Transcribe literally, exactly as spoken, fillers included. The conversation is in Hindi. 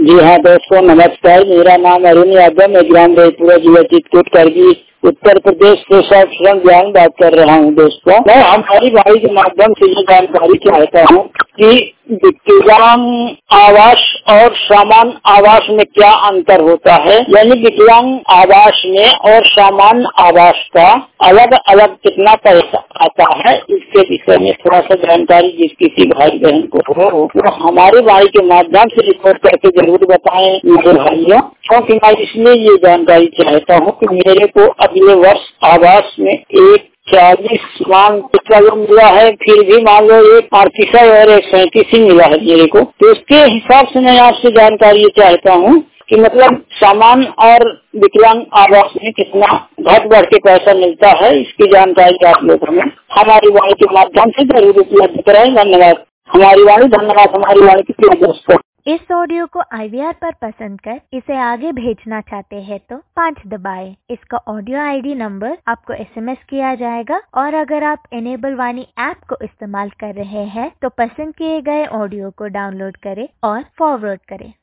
जी हाँ दोस्तों, नमस्कार। मेरा नाम अरुण यादव, मैं ग्राम रईपुरा जिला चित्रकूट करगी उत्तर प्रदेश से सौक्षण ज्ञान बात कर रहा हूँ। दोस्तों, मैं हमारी वाणी के माध्यम से ये जानकारी चाहता हूँ कि विकलांग आवास और सामान्य आवास में क्या अंतर होता है, यानी विकलांग आवास में और सामान्य आवास का अलग अलग कितना पैसा आता है, इसके विषय में थोड़ा सा जानकारी जिस किसी भाई बहन को हो वो हमारे वाणी के माध्यम से रिकॉर्ड करके जरूर बताएं मेरे भाइयों, क्योंकि मैं इसलिए ये जानकारी चाहता हूँ कि मेरे को अगले वर्ष आवास में एक चालीस मान पिछला मिला है, फिर भी मान लो एक अड़तीस और एक सैंतीस ही मिला है मेरे को। तो इसके हिसाब से मैं आपसे जानकारी चाहता हूँ कि मतलब सामान्य और विकलांग आवास में कितना घट बढ़ के पैसा मिलता है, इसकी जानकारी आप लोग हमें हमारी वाणी के माध्यम से जरूर उपलब्ध कराएं। धन्यवाद। हमारी वाणी धन्यवाद हमारी वाणी की प्रिय दोस्तों। इस ऑडियो को आई वी आर पर पसंद कर इसे आगे भेजना चाहते हैं तो पाँच दबाएं। इसका ऑडियो आई डी नंबर आपको एस एम एस किया जाएगा और अगर आप इनेबल वाणी ऐप को इस्तेमाल कर रहे हैं तो पसंद किए गए ऑडियो को डाउनलोड करें और फॉरवर्ड करें।